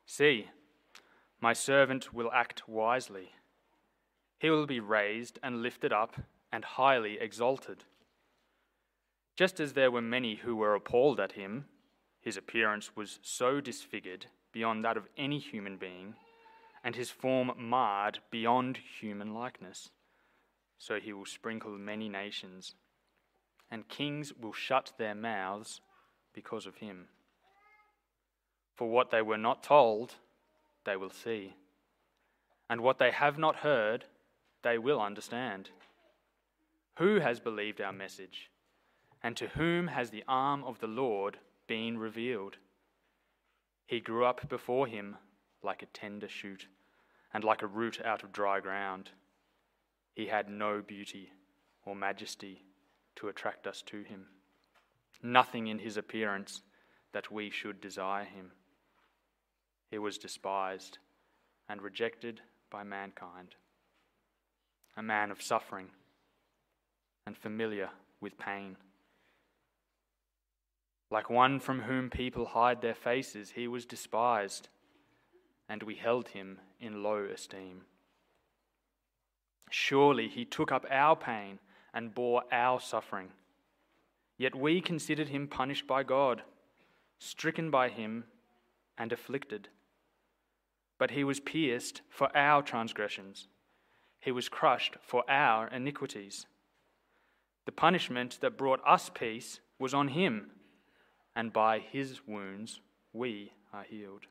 See, my servant will act wisely. He will be raised and lifted up and highly exalted. Just as there were many who were appalled at him, his appearance was so disfigured beyond that of any human being, and his form marred beyond human likeness. So he will sprinkle many nations, and kings will shut their mouths because of him. For what they were not told, they will see, and what they have not heard, they will understand. Who has believed our message, and to whom has the arm of the Lord been revealed? He grew up before him like a tender shoot, and like a root out of dry ground. He had no beauty or majesty to attract us to him, nothing in his appearance that we should desire him. He was despised and rejected by mankind, a man of suffering and familiar with pain. Like one from whom people hide their faces, he was despised, and we held him in low esteem. Surely he took up our pain and bore our suffering. Yet we considered him punished by God, stricken by him, and afflicted. But he was pierced for our transgressions. He was crushed for our iniquities. The punishment that brought us peace was on him, and by his wounds we are healed.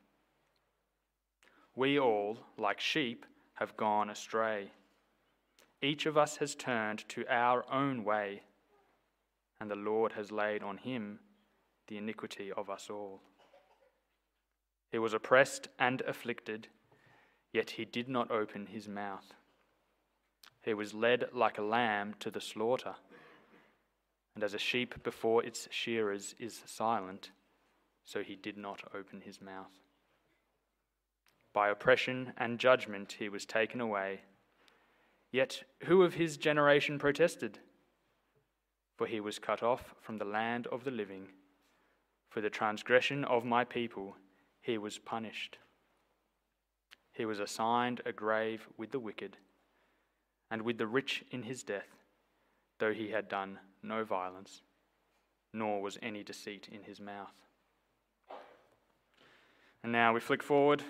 We all, like sheep, have gone astray. Each of us has turned to our own way, and the Lord has laid on him the iniquity of us all. He was oppressed and afflicted, yet he did not open his mouth. He was led like a lamb to the slaughter, and as a sheep before its shearers is silent, so he did not open his mouth. By oppression and judgment he was taken away. Yet who of his generation protested? For he was cut off from the land of the living. For the transgression of my people he was punished. He was assigned a grave with the wicked, and with the rich in his death, though he had done no violence, nor was any deceit in his mouth. And now we flick forward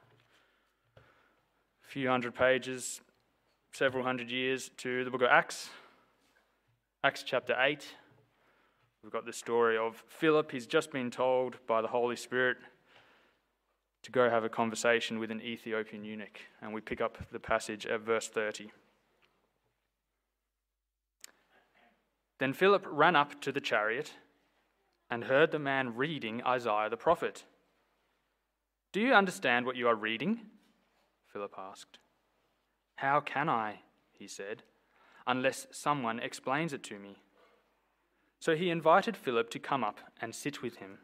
a few hundred pages, several hundred years, to the book of Acts. Acts chapter 8. We've got the story of Philip. He's just been told by the Holy Spirit to go have a conversation with an Ethiopian eunuch. And we pick up the passage at verse 30. Then Philip ran up to the chariot and heard the man reading Isaiah the prophet. "Do you understand what you are reading?" Philip asked. "How can I," he said, "unless someone explains it to me?" So he invited Philip to come up and sit with him.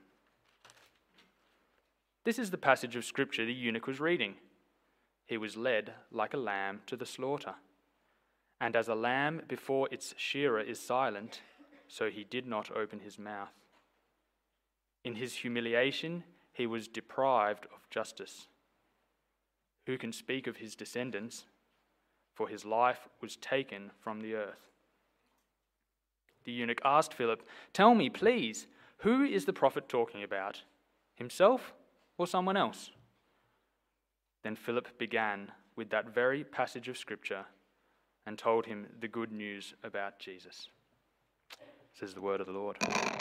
This is the passage of Scripture the eunuch was reading. He was led like a lamb to the slaughter, and as a lamb before its shearer is silent, so he did not open his mouth. In his humiliation, he was deprived of justice. Who can speak of his descendants? For his life was taken from the earth. The eunuch asked Philip, "Tell me, please, who is the prophet talking about? Himself or someone else?" Then Philip began with that very passage of Scripture and told him the good news about Jesus. This is the word of the Lord.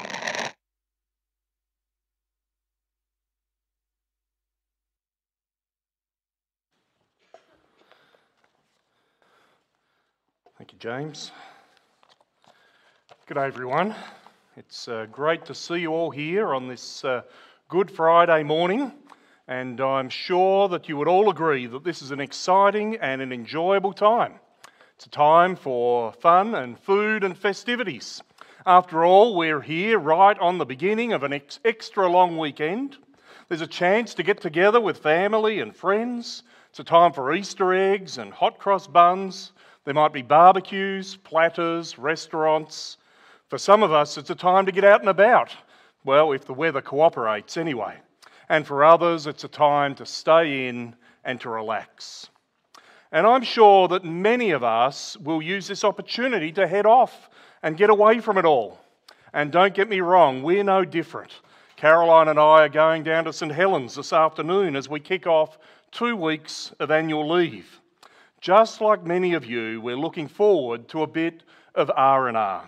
Thank you, James. Good day, everyone. It's great to see you all here on this Good Friday morning, and I'm sure that you would all agree that this is an exciting and an enjoyable time. It's a time for fun and food and festivities. After all, we're here right on the beginning of an extra long weekend. There's a chance to get together with family and friends. It's a time for Easter eggs and hot cross buns. There might be barbecues, platters, restaurants. For some of us, it's a time to get out and about. Well, if the weather cooperates anyway. and for others it's a time to stay in and to relax. And I'm sure that many of us will use this opportunity to head off and get away from it all. And don't get me wrong, we're no different. Caroline and I are going down to St Helens this afternoon as we kick off 2 weeks of annual leave. Just like many of you, we're looking forward to a bit of R&R.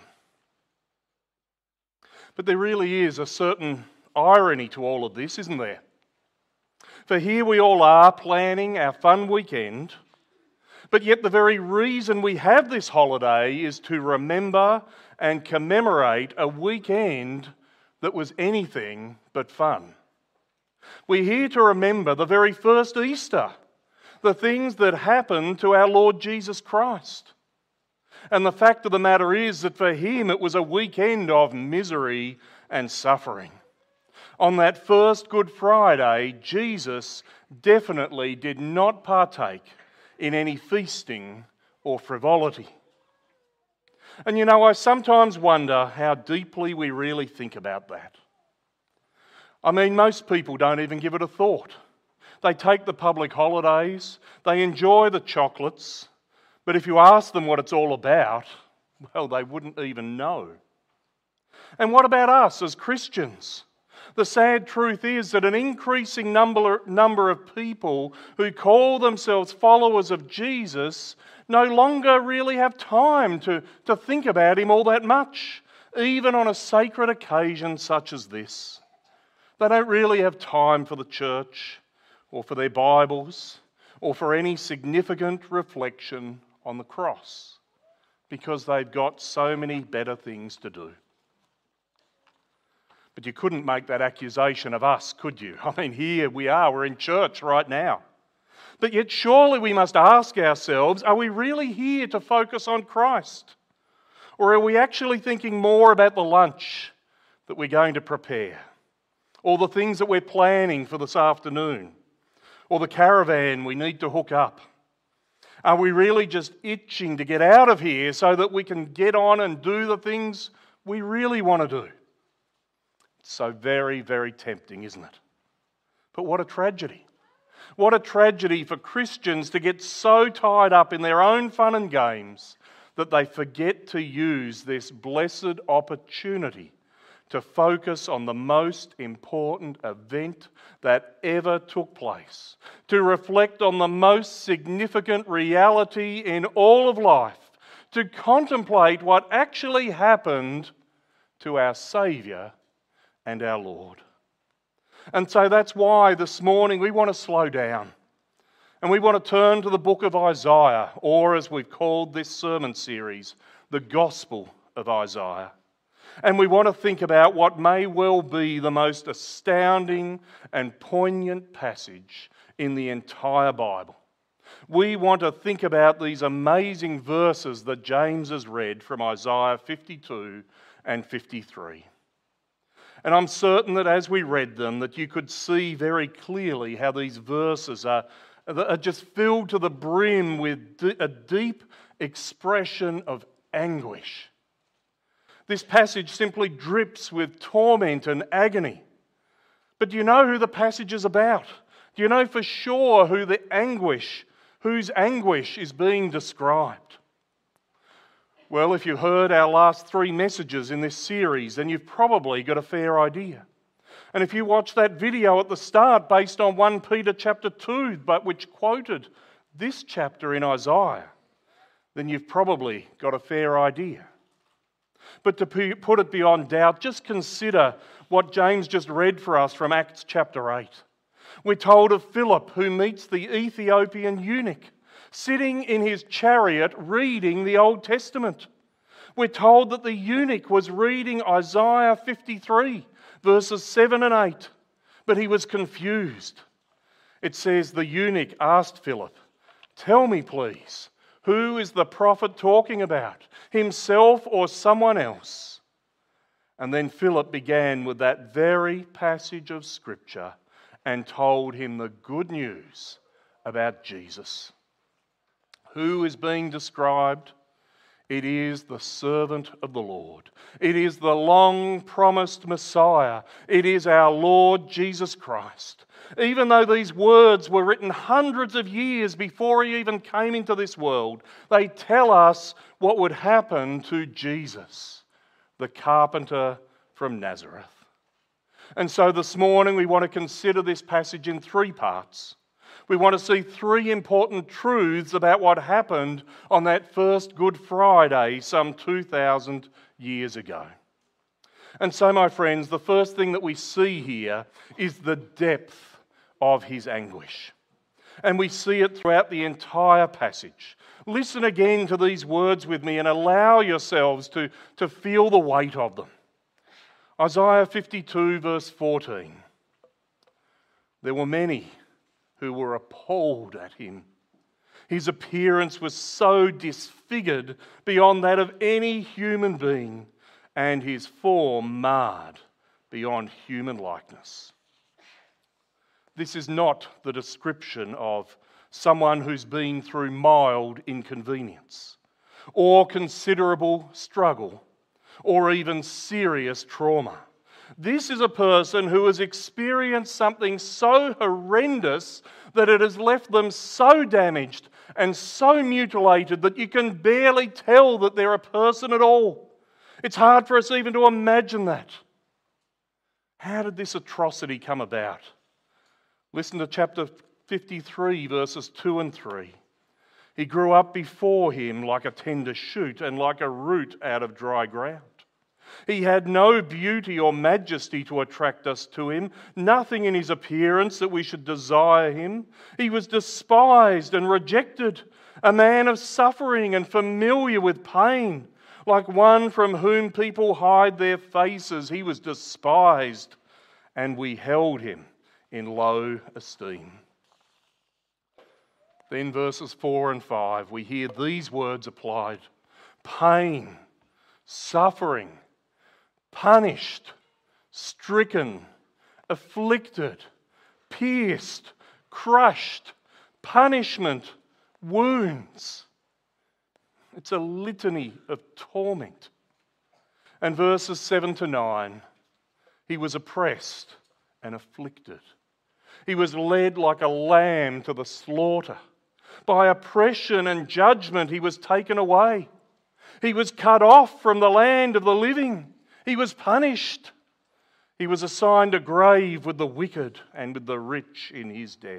But there really is a certain irony to all of this, isn't there? For here we all are planning our fun weekend, but yet the very reason we have this holiday is to remember and commemorate a weekend that was anything but fun. We're here to remember the very first Easter, the things that happened to our Lord Jesus Christ. And the fact of the matter is that for him it was a weekend of misery and suffering. On that first Good Friday, Jesus definitely did not partake in any feasting or frivolity. And you know, I sometimes wonder how deeply we really think about that. I mean, most people don't even give it a thought. They take the public holidays, they enjoy the chocolates, but if you ask them what it's all about, well, they wouldn't even know. And what about us as Christians? The sad truth is that an increasing number of people who call themselves followers of Jesus no longer really have time to think about him all that much, even on a sacred occasion such as this. They don't really have time for the church or for their Bibles or for any significant reflection on the cross because they've got so many better things to do. But you couldn't make that accusation of us, could you? I mean, here we are, we're in church right now. But yet surely we must ask ourselves, are we really here to focus on Christ? Or are we actually thinking more about the lunch that we're going to prepare? Or the things that we're planning for this afternoon? Or the caravan we need to hook up? Are we really just itching to get out of here so that we can get on and do the things we really want to do? It's so very, very tempting, isn't it? But what a tragedy. What a tragedy for Christians to get so tied up in their own fun and games that they forget to use this blessed opportunity to focus on the most important event that ever took place, to reflect on the most significant reality in all of life, to contemplate what actually happened to our Saviour and our Lord. And so that's why this morning we want to slow down and we want to turn to the book of Isaiah, or as we've called this sermon series, the Gospel of Isaiah. And we want to think about what may well be the most astounding and poignant passage in the entire Bible. We want to think about these amazing verses that James has read from Isaiah 52 and 53. And I'm certain that as we read them, that you could see very clearly how these verses are just filled to the brim with a deep expression of anguish. This passage simply drips with torment and agony. But do you know who the passage is about? Do you know for sure whose anguish is being described? Well, if you heard our last 3 messages in this series, then you've probably got a fair idea. And if you watched that video at the start based on 1 Peter chapter 2, but which quoted this chapter in Isaiah, then you've probably got a fair idea. But to put it beyond doubt, just consider what James just read for us from Acts chapter 8. We're told of Philip, who meets the Ethiopian eunuch, sitting in his chariot reading the Old Testament. We're told that the eunuch was reading Isaiah 53, verses 7 and 8, but he was confused. It says the eunuch asked Philip, "Tell me, please, who is the prophet talking about, himself or someone else?" And then Philip began with that very passage of Scripture and told him the good news about Jesus. Who is being described? It is the servant of the Lord. It is the long-promised Messiah. It is our Lord Jesus Christ. Even though these words were written hundreds of years before he even came into this world, they tell us what would happen to Jesus, the carpenter from Nazareth. And so this morning we want to consider this passage in three parts. We want to see three important truths about what happened on that first Good Friday some 2,000 years ago. And so, my friends, the first thing that we see here is the depth of his anguish. And we see it throughout the entire passage. Listen again to these words with me and allow yourselves to feel the weight of them. Isaiah 52 verse 14. There were many who were appalled at him. His appearance was so disfigured beyond that of any human being, and his form marred beyond human likeness. This is not the description of someone who's been through mild inconvenience, or considerable struggle, or even serious trauma. This is a person who has experienced something so horrendous that it has left them so damaged and so mutilated that you can barely tell that they're a person at all. It's hard for us even to imagine that. How did this atrocity come about? Listen to chapter 53, verses 2 and 3. He grew up before him like a tender shoot and like a root out of dry ground. He had no beauty or majesty to attract us to him, nothing in his appearance that we should desire him. He was despised and rejected, a man of suffering and familiar with pain. Like one from whom people hide their faces, he was despised, and we held him in low esteem. Then verses 4 and 5, we hear these words applied: pain, suffering, punished, stricken, afflicted, pierced, crushed, punishment, wounds. It's a litany of torment. And verses 7 to 9, he was oppressed and afflicted. He was led like a lamb to the slaughter. By oppression and judgment he was taken away. He was cut off from the land of the living. He was punished. He was assigned a grave with the wicked and with the rich in his death.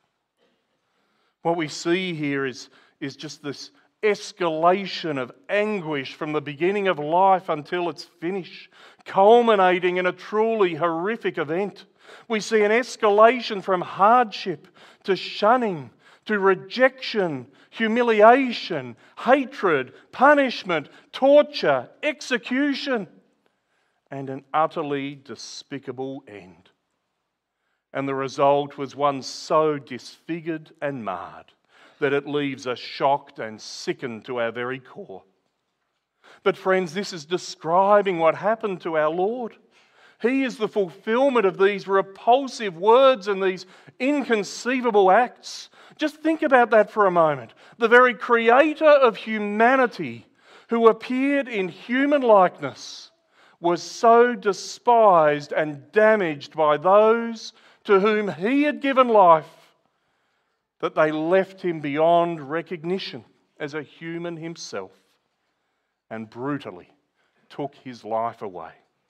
What we see here is just this escalation of anguish from the beginning of life until its finish, culminating in a truly horrific event. We see an escalation from hardship to shunning, to rejection, humiliation, hatred, punishment, torture, execution, and an utterly despicable end. And the result was one so disfigured and marred that it leaves us shocked and sickened to our very core. But friends, this is describing what happened to our Lord. He is the fulfillment of these repulsive words and these inconceivable acts. Just think about that for a moment. The very creator of humanity, who appeared in human likeness, was so despised and damaged by those to whom he had given life that they left him beyond recognition as a human himself and brutally took his life away.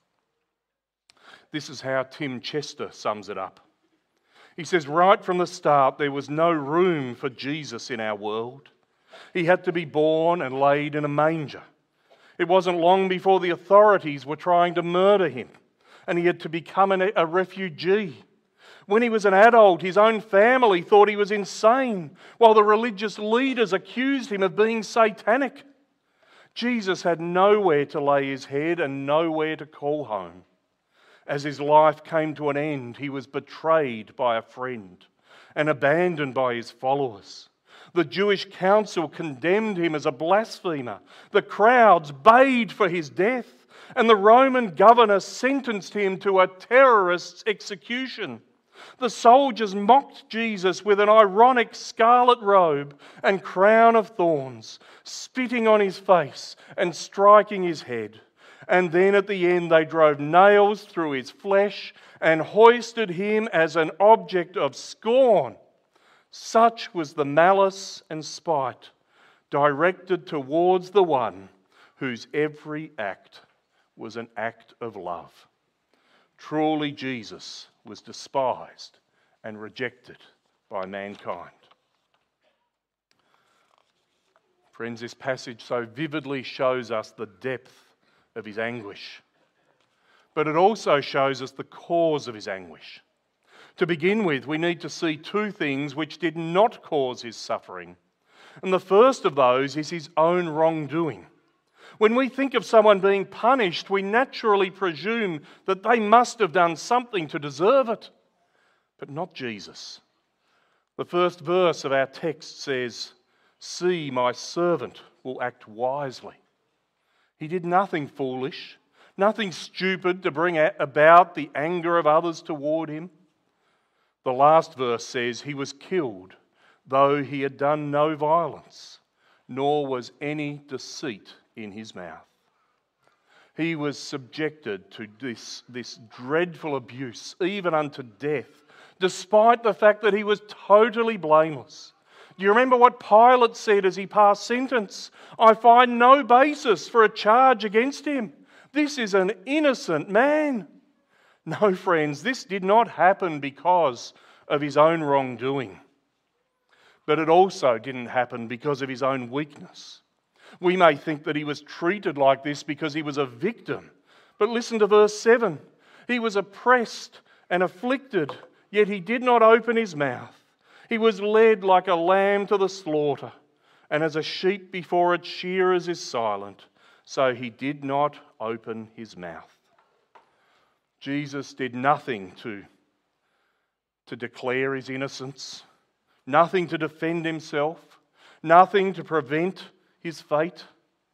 This is how Tim Chester sums it up. He says, right from the start, there was no room for Jesus in our world. He had to be born and laid in a manger. It wasn't long before the authorities were trying to murder him, and he had to become a refugee. When he was an adult, his own family thought he was insane, while the religious leaders accused him of being satanic. Jesus had nowhere to lay his head and nowhere to call home. As his life came to an end, he was betrayed by a friend and abandoned by his followers. The Jewish council condemned him as a blasphemer. The crowds bayed for his death, and the Roman governor sentenced him to a terrorist's execution. The soldiers mocked Jesus with an ironic scarlet robe and crown of thorns, spitting on his face and striking his head. And then at the end they drove nails through his flesh and hoisted him as an object of scorn. Such was the malice and spite directed towards the one whose every act was an act of love. Truly Jesus was despised and rejected by mankind. Friends, this passage so vividly shows us the depth of his anguish, but it also shows us the cause of his anguish. To begin with, we need to see two things which did not cause his suffering. And the first of those is his own wrongdoing. When we think of someone being punished, we naturally presume that they must have done something to deserve it. But not Jesus. The first verse of our text says, "See, my servant will act wisely." He did nothing foolish, nothing stupid to bring about the anger of others toward him. The last verse says he was killed, though he had done no violence, nor was any deceit in his mouth. He was subjected to this dreadful abuse, even unto death, despite the fact that he was totally blameless. Do you remember what Pilate said as he passed sentence? "I find no basis for a charge against him. This is an innocent man." No, friends, this did not happen because of his own wrongdoing. But it also didn't happen because of his own weakness. We may think that he was treated like this because he was a victim. But listen to verse 7. He was oppressed and afflicted, yet he did not open his mouth. He was led like a lamb to the slaughter, and as a sheep before its shearers is silent, so he did not open his mouth. Jesus did nothing to declare his innocence, nothing to defend himself, nothing to prevent his fate.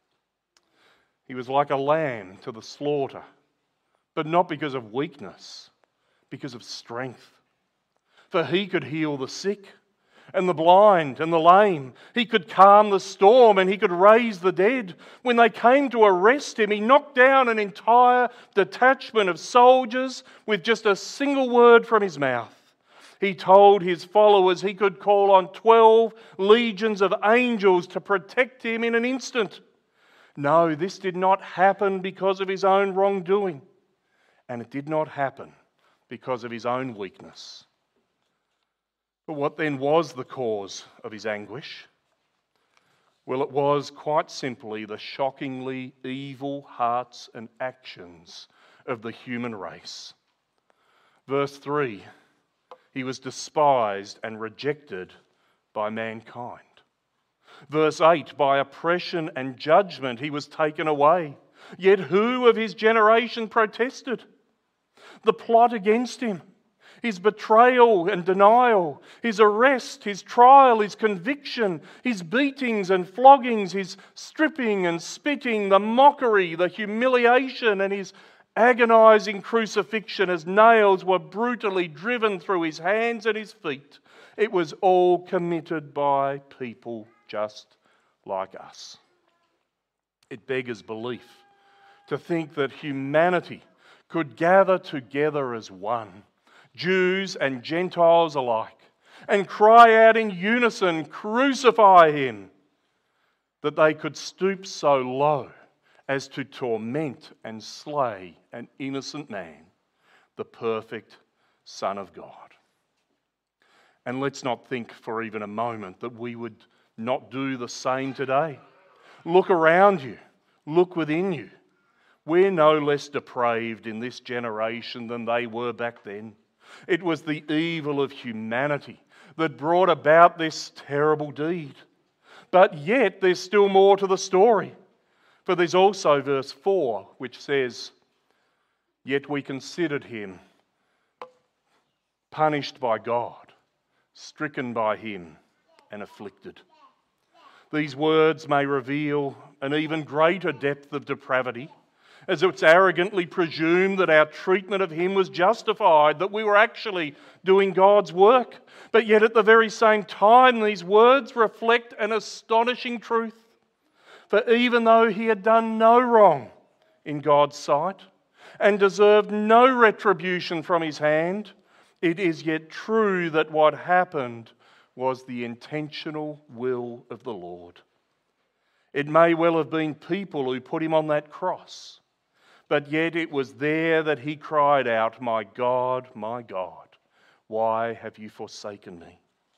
He was like a lamb to the slaughter, but not because of weakness, because of strength. For he could heal the sick and the blind and the lame. He could calm the storm and he could raise the dead. When they came to arrest him, he knocked down an entire detachment of soldiers with just a single word from his mouth. He told his followers he could call on 12 legions of angels to protect him in an instant. No, this did not happen because of his own wrongdoing, and it did not happen because of his own weakness. But what then was the cause of his anguish? Well, it was quite simply the shockingly evil hearts and actions of the human race. Verse 3, he was despised and rejected by mankind. Verse 8, by oppression and judgment he was taken away. Yet who of his generation protested? The plot against him, his betrayal and denial, his arrest, his trial, his conviction, his beatings and floggings, his stripping and spitting, the mockery, the humiliation, and his agonizing crucifixion as nails were brutally driven through his hands and his feet. It was all committed by people just like us. It beggars belief to think that humanity could gather together as one, Jews and Gentiles alike, and cry out in unison, "Crucify him," that they could stoop so low as to torment and slay an innocent man, the perfect Son of God. And let's not think for even a moment that we would not do the same today. Look around you, look within you. We're no less depraved in this generation than they were back then. It was the evil of humanity that brought about this terrible deed. But yet there's still more to the story. For there's also verse 4, which says, "Yet we considered him punished by God, stricken by him, and afflicted." These words may reveal an even greater depth of depravity. as it's arrogantly presumed that our treatment of him was justified, that we were actually doing God's work. But yet at the very same time, these words reflect an astonishing truth. For even though he had done no wrong in God's sight and deserved no retribution from his hand, it is yet true that what happened was the intentional will of the Lord. It may well have been people who put him on that cross, but yet it was there that he cried out, my God, why have you forsaken me?"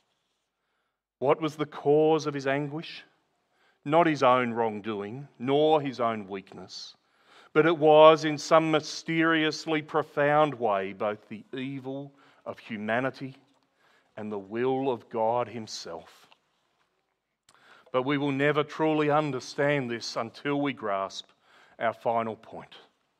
What was the cause of his anguish? Not his own wrongdoing, nor his own weakness, but it was in some mysteriously profound way both the evil of humanity and the will of God himself. But we will never truly understand this until we grasp our final point.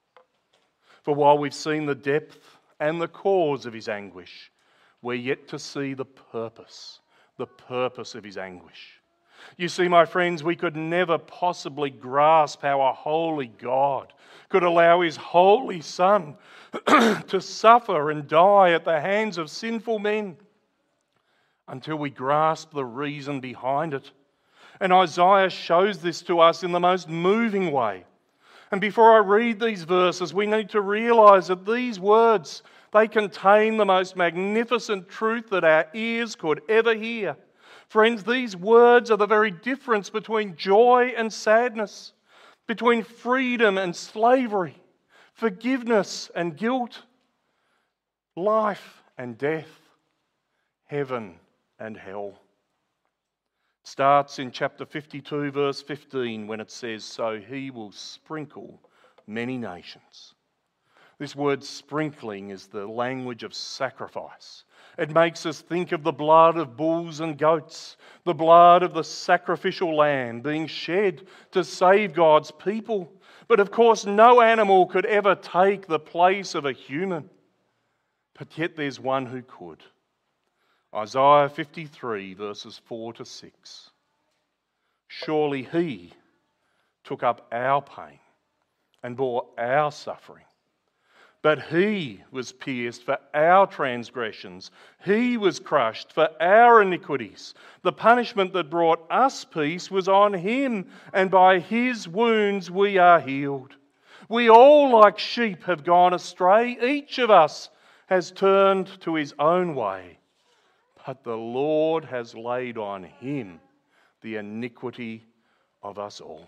For while we've seen the depth and the cause of his anguish, we're yet to see the purpose of his anguish. You see, my friends, we could never possibly grasp how a holy God could allow his holy Son to suffer and die at the hands of sinful men until we grasp the reason behind it. And Isaiah shows this to us in the most moving way. And before I read these verses, we need to realize that these words, they contain the most magnificent truth that our ears could ever hear. Friends, these words are the very difference between joy and sadness, between freedom and slavery, forgiveness and guilt, life and death, heaven and hell. It starts in chapter 52, verse 15, when it says, "So he will sprinkle many nations." This word sprinkling is the language of sacrifice. It makes us think of the blood of bulls and goats, the blood of the sacrificial lamb being shed to save God's people. But of course, no animal could ever take the place of a human. But yet there's one who could. Isaiah 53, verses 4 to 6. "Surely he took up our pain and bore our suffering. But he was pierced for our transgressions. He was crushed for our iniquities. The punishment that brought us peace was on him, and by his wounds we are healed. We all like sheep have gone astray. Each of us has turned to his own way. But the Lord has laid on him the iniquity of us all."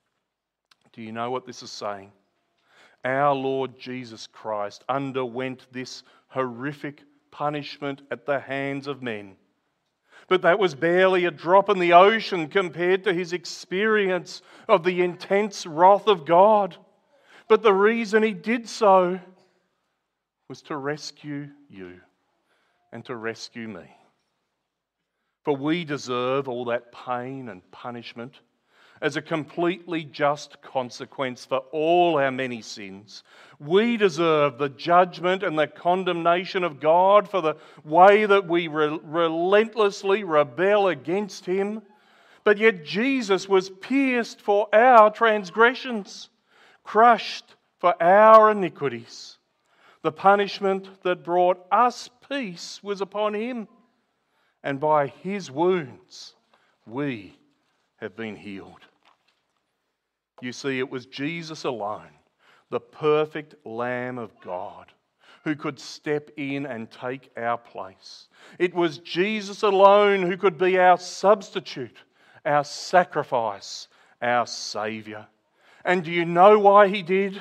Do you know what this is saying? Our Lord Jesus Christ underwent this horrific punishment at the hands of men. But that was barely a drop in the ocean compared to his experience of the intense wrath of God. But the reason he did so was to rescue you and to rescue me. For we deserve all that pain and punishment as a completely just consequence for all our many sins. We deserve the judgment and the condemnation of God for the way that we relentlessly rebel against him. But yet Jesus was pierced for our transgressions, crushed for our iniquities. The punishment that brought us peace was upon him, and by his wounds we have been healed. You see, it was Jesus alone, the perfect Lamb of God, who could step in and take our place. It was Jesus alone who could be our substitute, our sacrifice, our Saviour. And do you know why he did?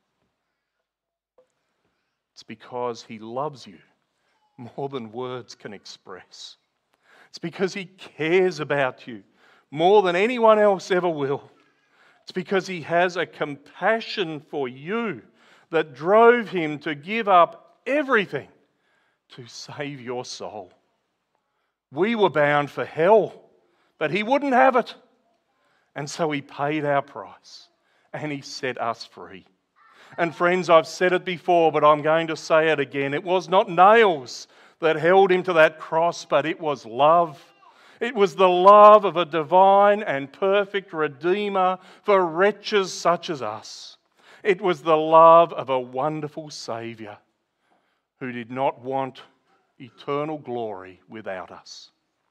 It's because he loves you more than words can express. It's because he cares about you more than anyone else ever will. It's because he has a compassion for you that drove him to give up everything to save your soul. We were bound for hell, but he wouldn't have it. And so he paid our price and he set us free. And friends, I've said it before, but I'm going to say it again. It was not nails that held him to that cross, but it was love. It was the love of a divine and perfect Redeemer for wretches such as us. It was the love of a wonderful Saviour who did not want eternal glory without us.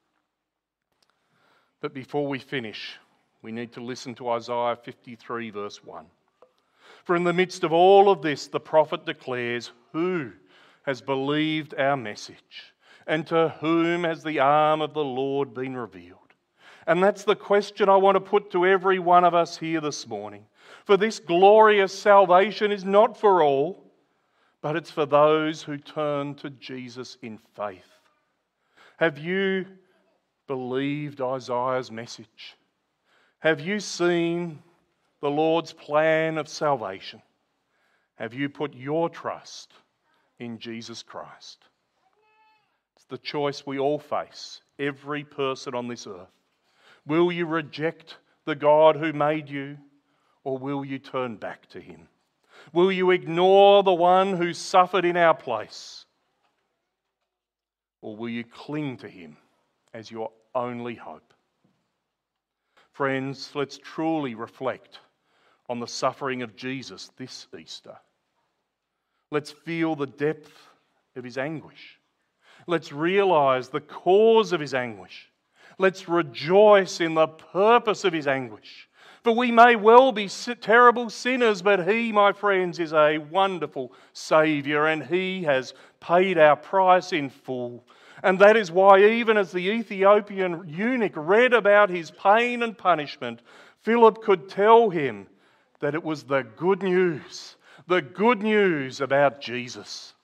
But before we finish, we need to listen to Isaiah 53 verse 1. For in the midst of all of this, the prophet declares, "Who has believed our message? And to whom has the arm of the Lord been revealed?" And that's the question I want to put to every one of us here this morning. For this glorious salvation is not for all, but it's for those who turn to Jesus in faith. Have you believed Isaiah's message? Have you seen the Lord's plan of salvation? Have you put your trust in Jesus Christ? It's the choice we all face, every person on this earth. Will you reject the God who made you, or will you turn back to Him? Will you ignore the one who suffered in our place, or will you cling to Him as your only hope? Friends, let's truly reflect on the suffering of Jesus this Easter. Let's feel the depth of His anguish. Let's realise the cause of His anguish. Let's rejoice in the purpose of His anguish. For we may well be terrible sinners, but He, my friends, is a wonderful Saviour, and He has paid our price in full. And that is why, even as the Ethiopian eunuch read about His pain and punishment, Philip could tell him that it was the good news about Jesus.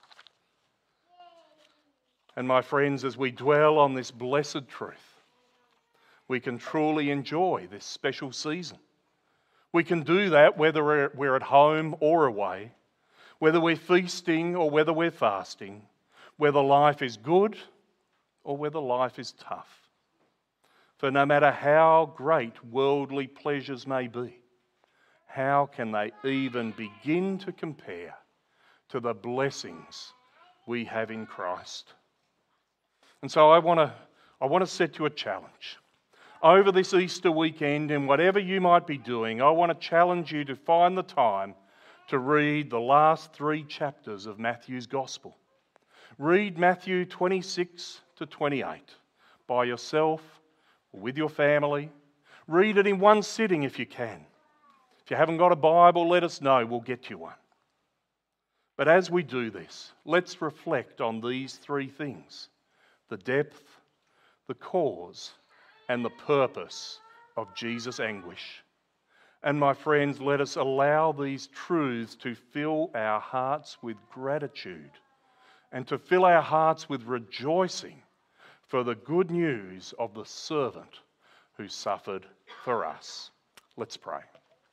And my friends, as we dwell on this blessed truth, we can truly enjoy this special season. We can do that whether we're at home or away, whether we're feasting or whether we're fasting, whether life is good or whether life is tough. For no matter how great worldly pleasures may be, how can they even begin to compare to the blessings we have in Christ? And so I want to set you a challenge. Over this Easter weekend, and whatever you might be doing, I want to challenge you to find the time to read the last 3 chapters of Matthew's Gospel. Read Matthew 26 to 28 by yourself or with your family. Read it in one sitting if you can. If you haven't got a Bible, let us know. We'll get you one. But as we do this, let's reflect on these 3 things: the depth, the cause, and the purpose of Jesus' anguish. And my friends, let us allow these truths to fill our hearts with gratitude and to fill our hearts with rejoicing for the good news of the servant who suffered for us. Let's pray.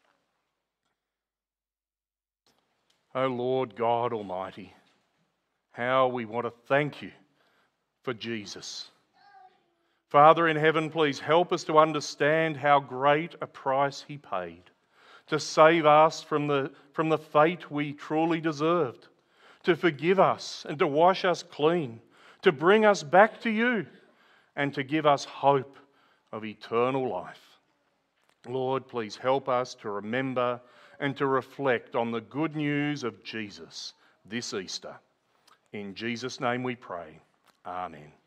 O Lord God Almighty, how we want to thank you for Jesus. Father in heaven, please help us to understand how great a price He paid to save us from the fate we truly deserved, to forgive us and to wash us clean, to bring us back to you, and to give us hope of eternal life. Lord, please help us to remember and to reflect on the good news of Jesus this Easter. In Jesus' name we pray. Amen.